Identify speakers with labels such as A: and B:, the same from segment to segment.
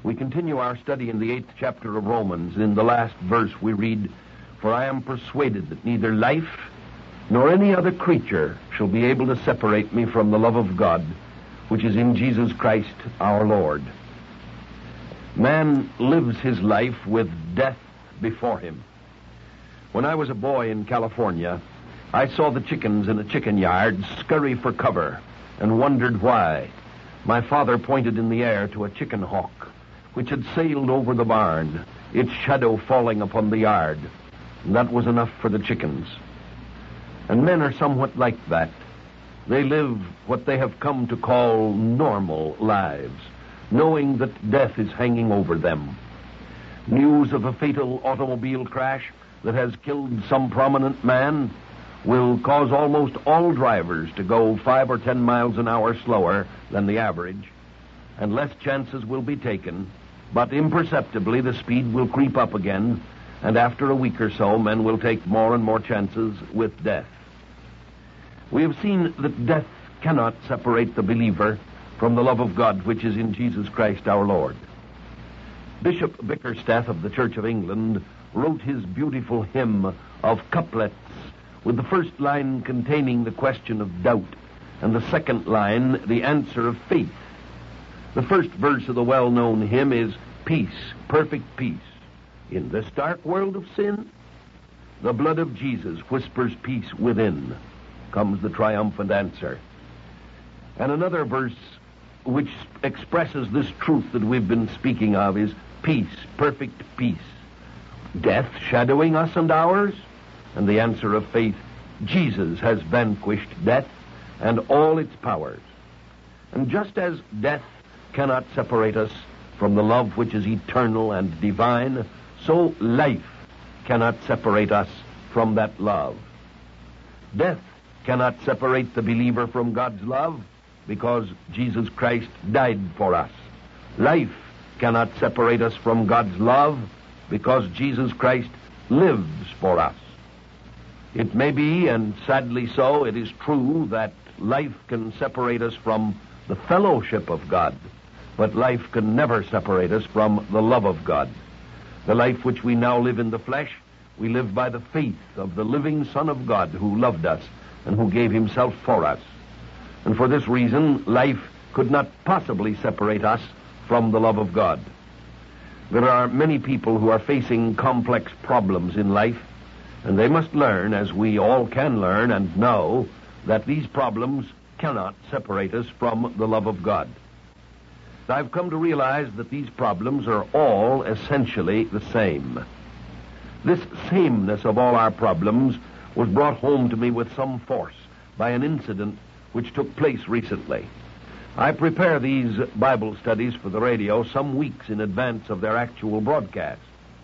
A: We continue our study in the 8th chapter of Romans. In the last verse we read, "For I am persuaded that neither life nor any other creature shall be able to separate me from the love of God, which is in Jesus Christ our Lord." Man lives his life with death before him. When I was a boy in California, I saw the chickens in a chicken yard scurry for cover and wondered why. My father pointed in the air to a chicken hawk, which had sailed over the barn, its shadow falling upon the yard. And that was enough for the chickens. And men are somewhat like that. They live what they have come to call normal lives, knowing that death is hanging over them. News of a fatal automobile crash that has killed some prominent man will cause almost all drivers to go 5 or 10 miles an hour slower than the average, and less chances will be taken, but imperceptibly the speed will creep up again, and after a week or so, men will take more and more chances with death. We have seen that death cannot separate the believer from the love of God which is in Jesus Christ our Lord. Bishop Bickersteth of the Church of England wrote his beautiful hymn of couplets, with the first line containing the question of doubt, and the second line the answer of faith. The first verse of the well-known hymn is, "Peace, perfect peace, in this dark world of sin. The blood of Jesus whispers peace within," comes the triumphant answer. And another verse which expresses this truth that we've been speaking of is, "Peace, perfect peace, death shadowing us and ours?" And the answer of faith, "Jesus has vanquished death and all its powers." And just as death cannot separate us from the love which is eternal and divine, so life cannot separate us from that love. Death cannot separate the believer from God's love because Jesus Christ died for us. Life cannot separate us from God's love because Jesus Christ lives for us. It may be, and sadly so, it is true that life can separate us from the fellowship of God, but life can never separate us from the love of God. The life which we now live in the flesh, we live by the faith of the living Son of God who loved us and who gave himself for us. And for this reason, life could not possibly separate us from the love of God. There are many people who are facing complex problems in life, and they must learn, as we all can learn and know, that these problems cannot separate us from the love of God. I've come to realize that these problems are all essentially the same. This sameness of all our problems was brought home to me with some force by an incident which took place recently. I prepare these Bible studies for the radio some weeks in advance of their actual broadcast.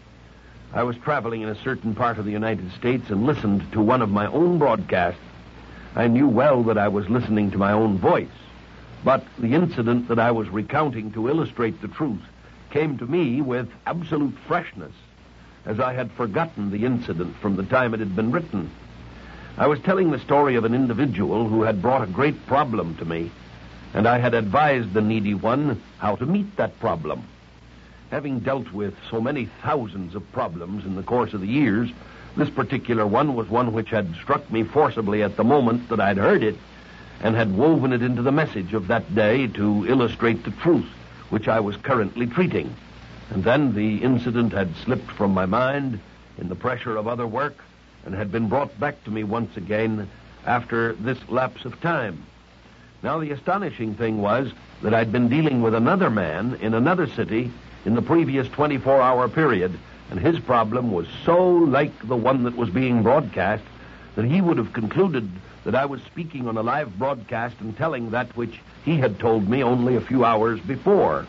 A: I was traveling in a certain part of the United States and listened to one of my own broadcasts. I knew well that I was listening to my own voice, but the incident that I was recounting to illustrate the truth came to me with absolute freshness, as I had forgotten the incident from the time it had been written. I was telling the story of an individual who had brought a great problem to me, and I had advised the needy one how to meet that problem. Having dealt with so many thousands of problems in the course of the years, this particular one was one which had struck me forcibly at the moment that I'd heard it, and had woven it into the message of that day to illustrate the truth which I was currently treating. And then the incident had slipped from my mind in the pressure of other work, and had been brought back to me once again after this lapse of time. Now, the astonishing thing was that I'd been dealing with another man in another city in the previous 24-hour period, and his problem was so like the one that was being broadcast that he would have concluded that I was speaking on a live broadcast and telling that which he had told me only a few hours before.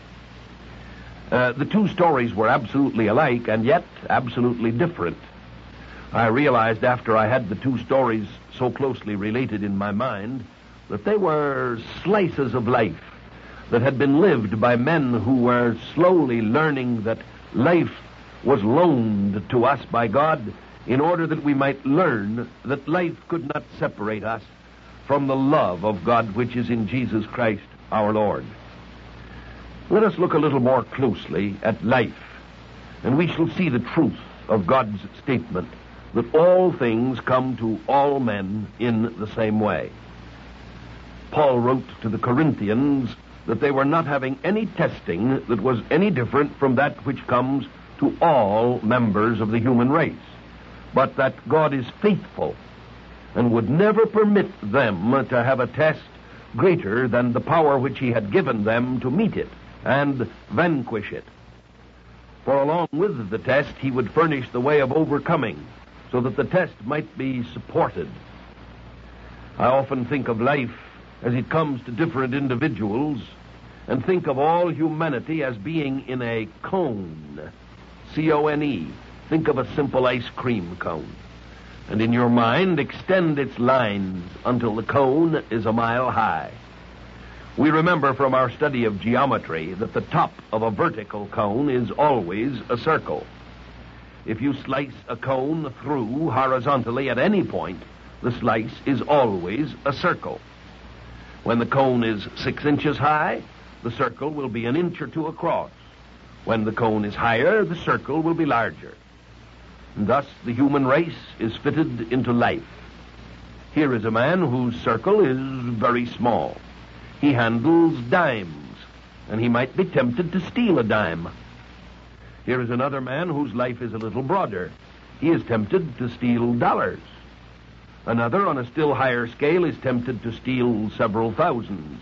A: The two stories were absolutely alike, and yet absolutely different. I realized after I had the two stories so closely related in my mind that they were slices of life that had been lived by men who were slowly learning that life was loaned to us by God in order that we might learn that life could not separate us from the love of God which is in Jesus Christ our Lord. Let us look a little more closely at life, and we shall see the truth of God's statement that all things come to all men in the same way. Paul wrote to the Corinthians that they were not having any testing that was any different from that which comes to all members of the human race, but that God is faithful and would never permit them to have a test greater than the power which he had given them to meet it and vanquish it. For along with the test, he would furnish the way of overcoming, so that the test might be supported. I often think of life as it comes to different individuals, and think of all humanity as being in a cone, C-O-N-E. Think of a simple ice cream cone. And in your mind, extend its lines until the cone is a mile high. We remember from our study of geometry that the top of a vertical cone is always a circle. If you slice a cone through horizontally at any point, the slice is always a circle. When the cone is 6 inches high, the circle will be an inch or two across. When the cone is higher, the circle will be larger. And thus the human race is fitted into life. Here is a man whose circle is very small. He handles dimes, and he might be tempted to steal a dime. Here is another man whose life is a little broader. He is tempted to steal dollars. Another, on a still higher scale, is tempted to steal several thousands.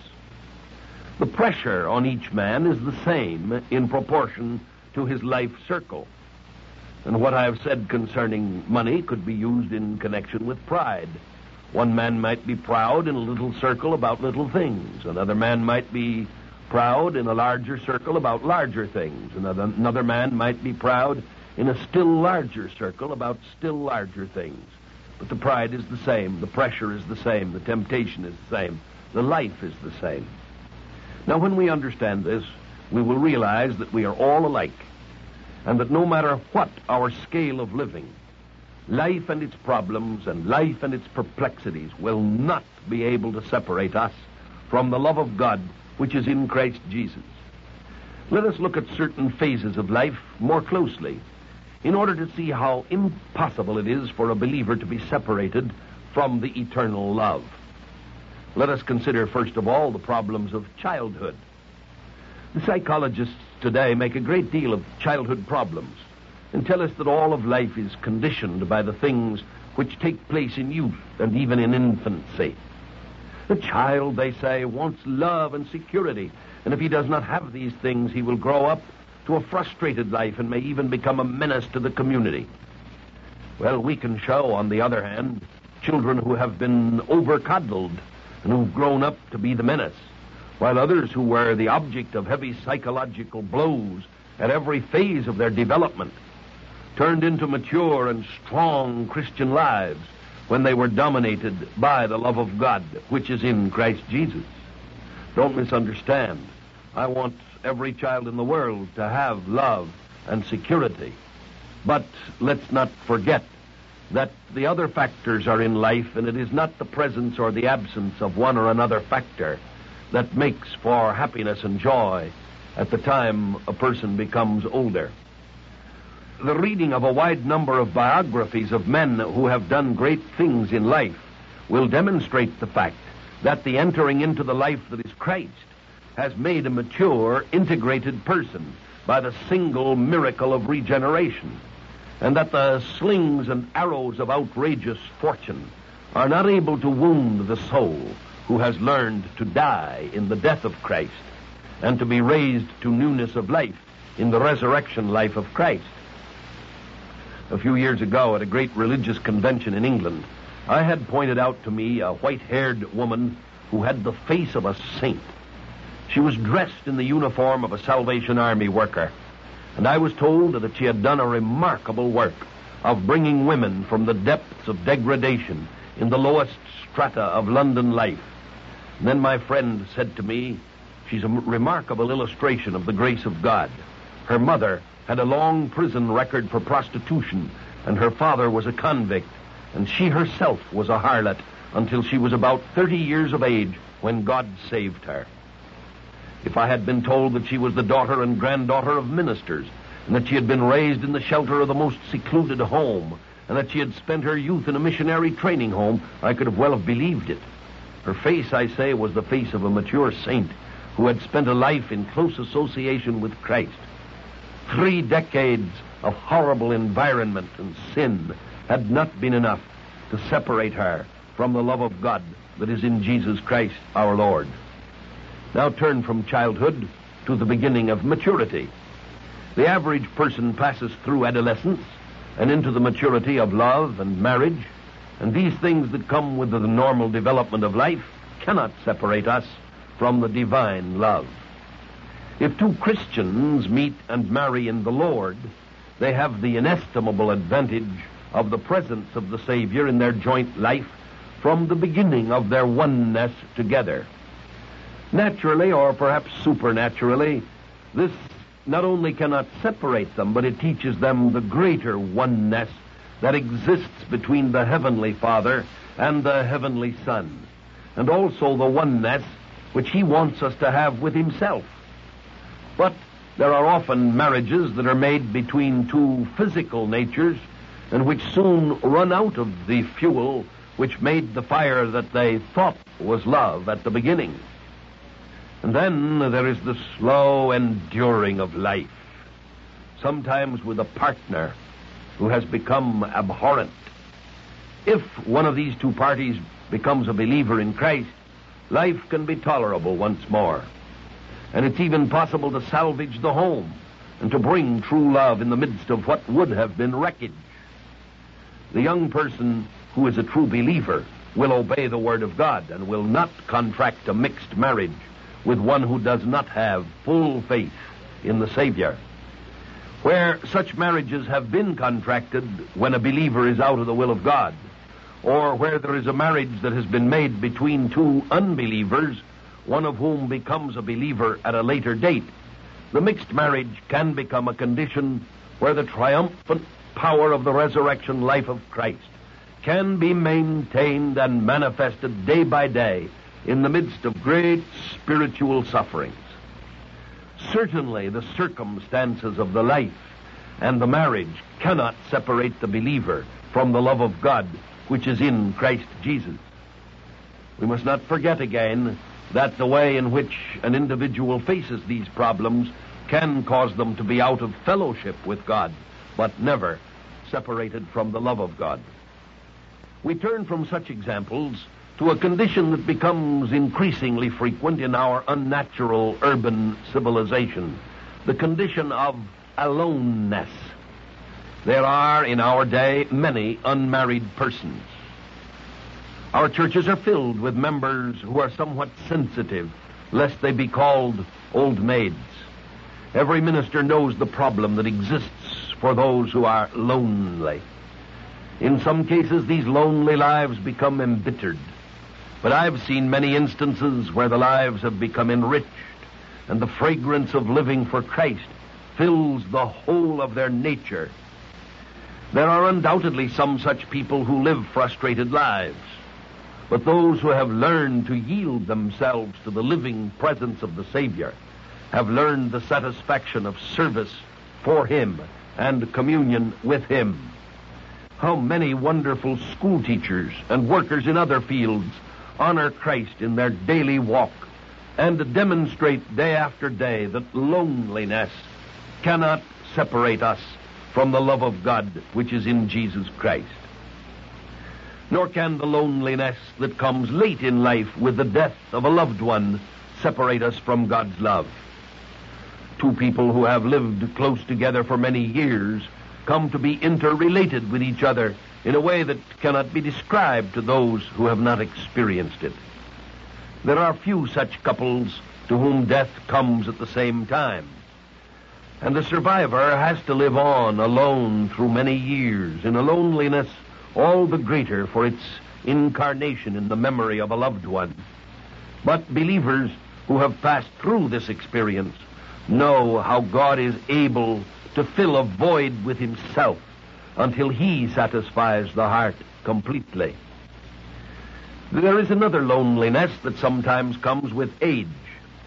A: The pressure on each man is the same in proportion to his life circle. And what I have said concerning money could be used in connection with pride. One man might be proud in a little circle about little things. Another man might be proud in a larger circle about larger things. Another man might be proud in a still larger circle about still larger things. But the pride is the same, the pressure is the same, the temptation is the same, the life is the same. Now, when we understand this, we will realize that we are all alike, and that no matter what our scale of living, life and its problems and life and its perplexities will not be able to separate us from the love of God which is in Christ Jesus. Let us look at certain phases of life more closely, in order to see how impossible it is for a believer to be separated from the eternal love. Let us consider, first of all, the problems of childhood. The psychologists today make a great deal of childhood problems and tell us that all of life is conditioned by the things which take place in youth and even in infancy. The child, they say, wants love and security, and if he does not have these things, he will grow up to a frustrated life and may even become a menace to the community. Well, we can show, on the other hand, children who have been over-coddled and who've grown up to be the menace, while others who were the object of heavy psychological blows at every phase of their development turned into mature and strong Christian lives when they were dominated by the love of God, which is in Christ Jesus. Don't misunderstand. I want every child in the world to have love and security. But let's not forget that the other factors are in life, and it is not the presence or the absence of one or another factor that makes for happiness and joy at the time a person becomes older. The reading of a wide number of biographies of men who have done great things in life will demonstrate the fact that the entering into the life that is Christ has made a mature, integrated person by the single miracle of regeneration, and that the slings and arrows of outrageous fortune are not able to wound the soul who has learned to die in the death of Christ and to be raised to newness of life in the resurrection life of Christ. A few years ago, at a great religious convention in England, I had pointed out to me a white-haired woman who had the face of a saint. She was dressed in the uniform of a Salvation Army worker, and I was told that she had done a remarkable work of bringing women from the depths of degradation in the lowest strata of London life. And then my friend said to me, she's a remarkable illustration of the grace of God. Her mother had a long prison record for prostitution, and her father was a convict, and she herself was a harlot until she was about 30 years of age when God saved her. if I had been told that she was the daughter and granddaughter of ministers, and that she had been raised in the shelter of the most secluded home, and that she had spent her youth in a missionary training home, I could have well have believed it. Her face, I say, was the face of a mature saint who had spent a life in close association with Christ. 3 decades of horrible environment and sin had not been enough to separate her from the love of God that is in Jesus Christ our Lord. Now turn from childhood to the beginning of maturity. The average person passes through adolescence and into the maturity of love and marriage, and these things that come with the normal development of life cannot separate us from the divine love. If 2 Christians meet and marry in the Lord, they have the inestimable advantage of the presence of the Savior in their joint life from the beginning of their oneness together. Naturally, or perhaps supernaturally, this not only cannot separate them, but it teaches them the greater oneness that exists between the Heavenly Father and the Heavenly Son, and also the oneness which He wants us to have with Himself. But there are often marriages that are made between 2 physical natures, and which soon run out of the fuel which made the fire that they thought was love at the beginning. And then there is the slow enduring of life, sometimes with a partner who has become abhorrent. If one of these 2 parties becomes a believer in Christ, life can be tolerable once more. And it's even possible to salvage the home and to bring true love in the midst of what would have been wreckage. The young person who is a true believer will obey the Word of God and will not contract a mixed marriage with one who does not have full faith in the Savior. Where such marriages have been contracted when a believer is out of the will of God, or where there is a marriage that has been made between 2 unbelievers, one of whom becomes a believer at a later date, the mixed marriage can become a condition where the triumphant power of the resurrection life of Christ can be maintained and manifested day by day in the midst of great spiritual sufferings. Certainly the circumstances of the life and the marriage cannot separate the believer from the love of God which is in Christ Jesus. We must not forget again that the way in which an individual faces these problems can cause them to be out of fellowship with God, but never separated from the love of God. We turn from such examples to a condition that becomes increasingly frequent in our unnatural urban civilization, the condition of aloneness. There are in our day many unmarried persons. Our churches are filled with members who are somewhat sensitive, lest they be called old maids. Every minister knows the problem that exists for those who are lonely. In some cases, these lonely lives become embittered. But I've seen many instances where the lives have become enriched, and the fragrance of living for Christ fills the whole of their nature. There are undoubtedly some such people who live frustrated lives. But those who have learned to yield themselves to the living presence of the Savior have learned the satisfaction of service for Him and communion with Him. How many wonderful school teachers and workers in other fields honor Christ in their daily walk and demonstrate day after day that loneliness cannot separate us from the love of God which is in Jesus Christ. Nor can the loneliness that comes late in life with the death of a loved one separate us from God's love. 2 people who have lived close together for many years come to be interrelated with each other in a way that cannot be described to those who have not experienced it. There are few such couples to whom death comes at the same time. And the survivor has to live on alone through many years in a loneliness all the greater for its incarnation in the memory of a loved one. But believers who have passed through this experience know how God is able to fill a void with Himself until He satisfies the heart completely. There is another loneliness that sometimes comes with age.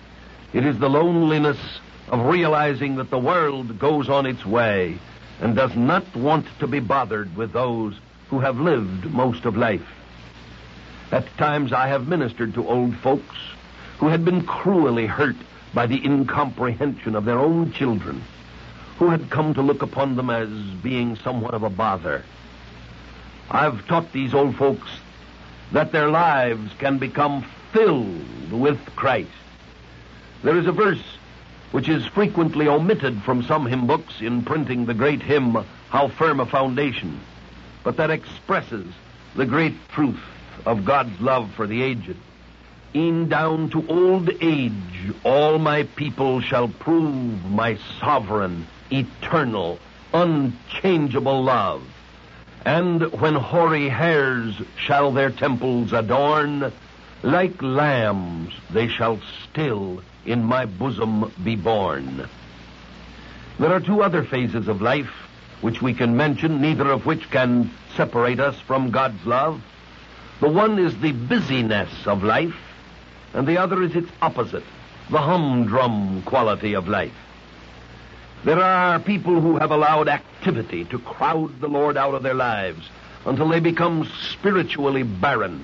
A: It is the loneliness of realizing that the world goes on its way and does not want to be bothered with those who have lived most of life. At times I have ministered to old folks who had been cruelly hurt by the incomprehension of their own children, who had come to look upon them as being somewhat of a bother. I've taught these old folks that their lives can become filled with Christ. There is a verse which is frequently omitted from some hymn books in printing the great hymn, How Firm a Foundation, but that expresses the great truth of God's love for the aged. E'en down to old age, all my people shall prove my sovereign, eternal, unchangeable love. And when hoary hairs shall their temples adorn, like lambs they shall still in my bosom be born. There are two other phases of life which we can mention, neither of which can separate us from God's love. The one is the busyness of life, and the other is its opposite, the humdrum quality of life. There are people who have allowed activity to crowd the Lord out of their lives until they become spiritually barren.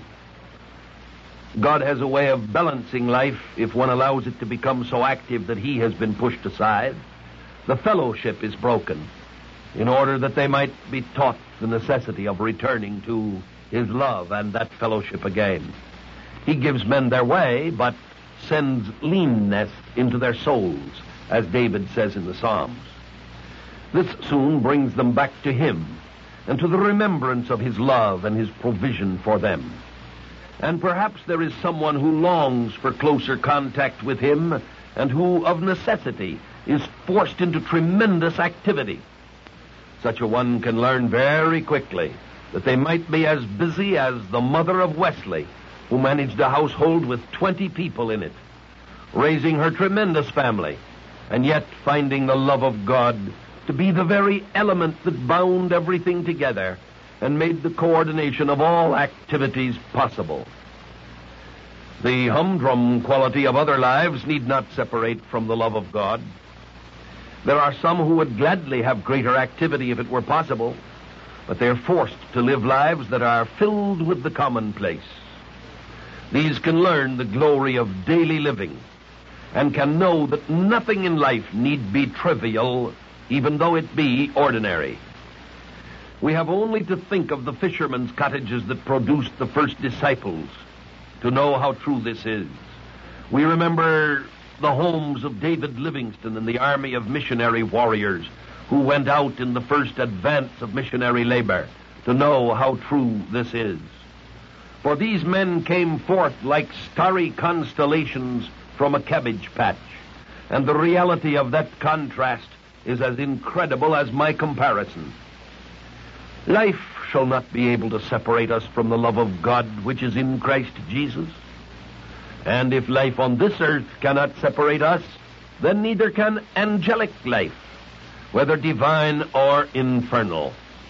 A: God has a way of balancing life if one allows it to become so active that He has been pushed aside. The fellowship is broken in order that they might be taught the necessity of returning to His love and that fellowship again. He gives men their way, but sends leanness into their souls, as David says in the Psalms. This soon brings them back to Him and to the remembrance of His love and His provision for them. And perhaps there is someone who longs for closer contact with Him and who, of necessity, is forced into tremendous activity. Such a one can learn very quickly that they might be as busy as the mother of Wesley, who managed a household with 20 people in it, raising her tremendous family, and yet finding the love of God to be the very element that bound everything together and made the coordination of all activities possible. The humdrum quality of other lives need not separate from the love of God. There are some who would gladly have greater activity if it were possible, but they are forced to live lives that are filled with the commonplace. These can learn the glory of daily living and can know that nothing in life need be trivial, even though it be ordinary. We have only to think of the fishermen's cottages that produced the first disciples to know how true this is. We remember the homes of David Livingstone and the army of missionary warriors who went out in the first advance of missionary labor to know how true this is. For these men came forth like starry constellations from a cabbage patch, and the reality of that contrast is as incredible as my comparison. Life shall not be able to separate us from the love of God which is in Christ Jesus. And if life on this earth cannot separate us, then neither can angelic life, whether divine or infernal.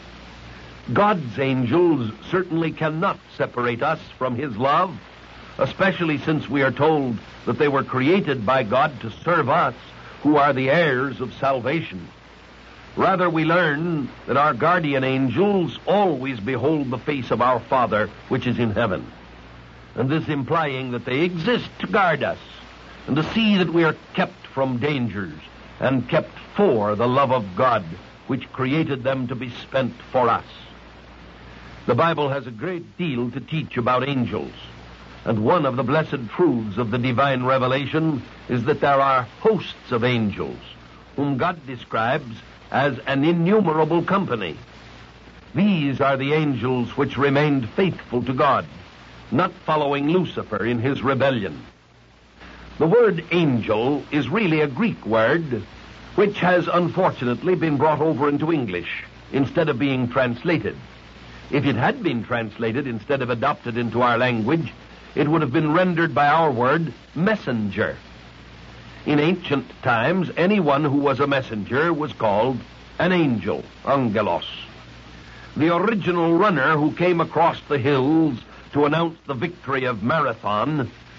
A: God's angels certainly cannot separate us from His love, especially since we are told that they were created by God to serve us, who are the heirs of salvation. Rather, we learn that our guardian angels always behold the face of our Father which is in heaven, and this implying that they exist to guard us and to see that we are kept from dangers and kept for the love of God which created them to be spent for us. The Bible has a great deal to teach about angels, and one of the blessed truths of the divine revelation is that there are hosts of angels, whom God describes as an innumerable company. These are the angels which remained faithful to God, not following Lucifer in his rebellion. The word angel is really a Greek word, which has unfortunately been brought over into English instead of being translated. If it had been translated instead of adopted into our language, it would have been rendered by our word messenger. In ancient times, anyone who was a messenger was called an angel, angelos. The original runner who came across the hills to announce the victory of Marathon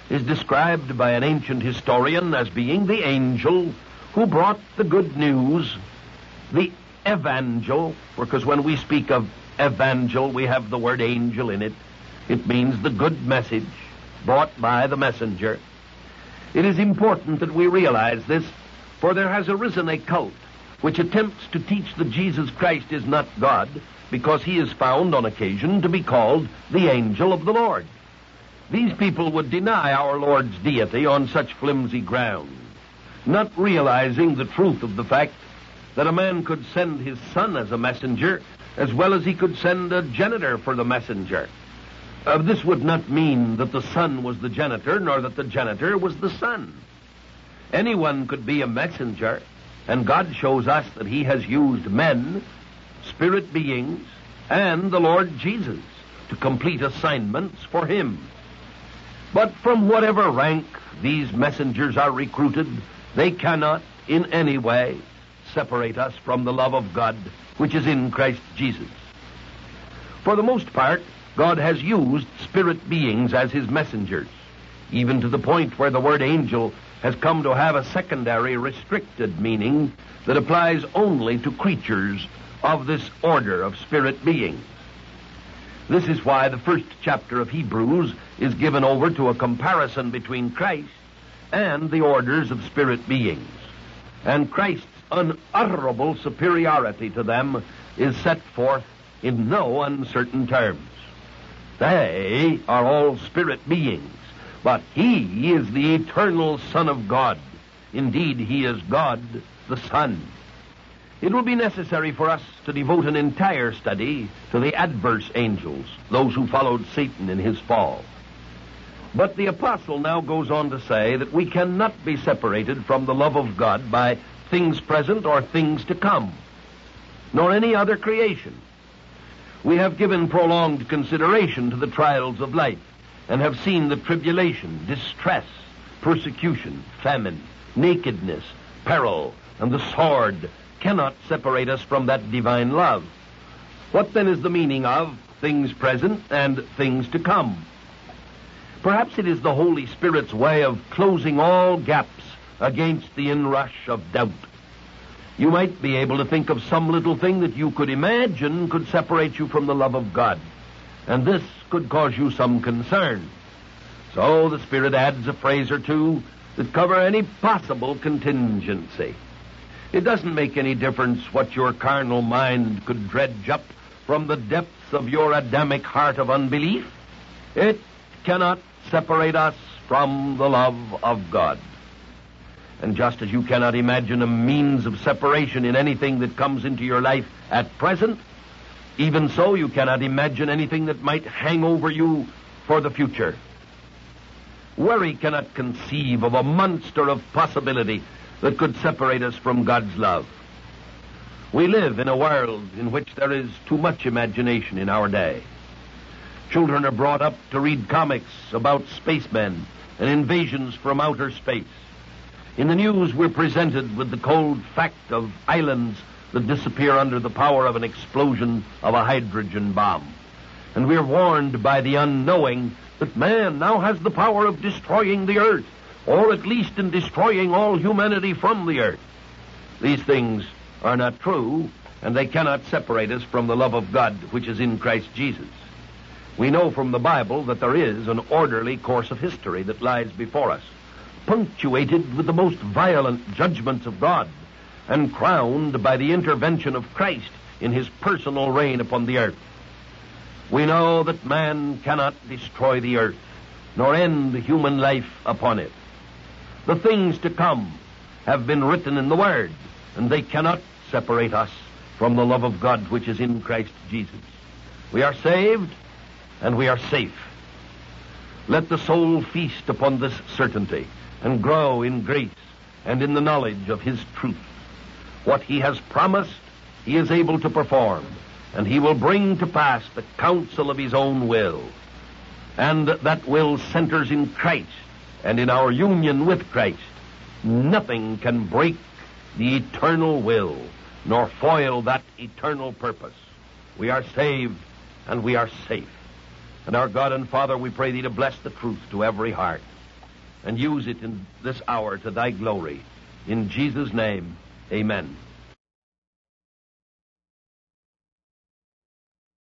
A: is described by an ancient historian as being the angel who brought the good news, the evangel, because when we speak of evangel, we have the word angel in it. It means the good message brought by the messenger. It is important that we realize this, for there has arisen a cult which attempts to teach that Jesus Christ is not God, because he is found on occasion to be called the angel of the Lord. These people would deny our Lord's deity on such flimsy ground, not realizing the truth of the fact that a man could send his son as a messenger as well as he could send a janitor for the messenger. This would not mean that the son was the janitor, nor that the janitor was the son. Anyone could be a messenger, and God shows us that he has used men, spirit beings, and the Lord Jesus to complete assignments for him. But from whatever rank these messengers are recruited, they cannot in any way separate us from the love of God which is in Christ Jesus. For the most part, God has used spirit beings as his messengers, even to the point where the word angel has come to have a secondary restricted meaning that applies only to creatures of this order of spirit beings. This is why the first chapter of Hebrews is given over to a comparison between Christ and the orders of spirit beings. And Christ's unutterable superiority to them is set forth in no uncertain terms. They are all spirit beings, but he is the eternal Son of God. Indeed, he is God the Son. It will be necessary for us to devote an entire study to the adverse angels, those who followed Satan in his fall. But the apostle now goes on to say that we cannot be separated from the love of God by things present or things to come, nor any other creation. We have given prolonged consideration to the trials of life, and have seen that tribulation, distress, persecution, famine, nakedness, peril, and the sword cannot separate us from that divine love. What then is the meaning of things present and things to come? Perhaps it is the Holy Spirit's way of closing all gaps against the inrush of doubt. You might be able to think of some little thing that you could imagine could separate you from the love of God, and this could cause you some concern. So the Spirit adds a phrase or two that cover any possible contingency. It doesn't make any difference what your carnal mind could dredge up from the depths of your Adamic heart of unbelief. It cannot separate us from the love of God. And just as you cannot imagine a means of separation in anything that comes into your life at present, even so you cannot imagine anything that might hang over you for the future. Worry cannot conceive of a monster of possibility that could separate us from God's love. We live in a world in which there is too much imagination in our day. Children are brought up to read comics about spacemen and invasions from outer space. In the news, we're presented with the cold fact of islands that disappear under the power of an explosion of a hydrogen bomb. And we're warned by the unknowing that man now has the power of destroying the earth, or at least in destroying all humanity from the earth. These things are not true, and they cannot separate us from the love of God which is in Christ Jesus. We know from the Bible that there is an orderly course of history that lies before us, punctuated with the most violent judgments of God, and crowned by the intervention of Christ in his personal reign upon the earth. We know that man cannot destroy the earth, nor end human life upon it. The things to come have been written in the Word, and they cannot separate us from the love of God which is in Christ Jesus. We are saved, and we are safe. Let the soul feast upon this certainty, and grow in grace and in the knowledge of his truth. What he has promised, he is able to perform, and he will bring to pass the counsel of his own will. And that will centers in Christ and in our union with Christ. Nothing can break the eternal will, nor foil that eternal purpose. We are saved, and we are safe. And our God and Father, we pray thee to bless the truth to every heart. and use it in this hour to thy glory. In Jesus' name, amen.